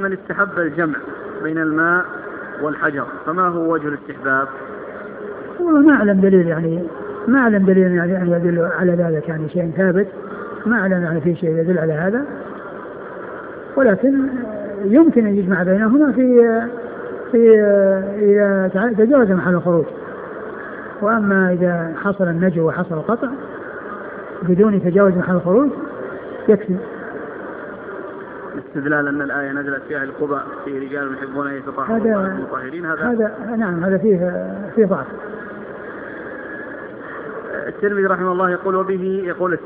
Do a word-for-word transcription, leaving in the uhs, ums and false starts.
من استحب الجمع بين الماء والحجر فما هو وجه الاستحباب؟ والله ما أعلم دليل يعني ما أعلم دليل يعني يدل على ذلك يعني شيء ثابت ما أعلم يعني في شيء يدل على هذا ولكن يمكن أن يجمع بينهما في في إذا تجاوز محل الخروج. وأما إذا حصل النجو وحصل القطع بدون تجاوز محل الخروج يكفي. استدلال أن الآية نزلت في أهل قباء في رجال يحبون أن يتطهروا هذا المطهرين هذا هذا نعم هذا فيه فيه ضعف. الترمذي رحمه الله يقول وبه يقول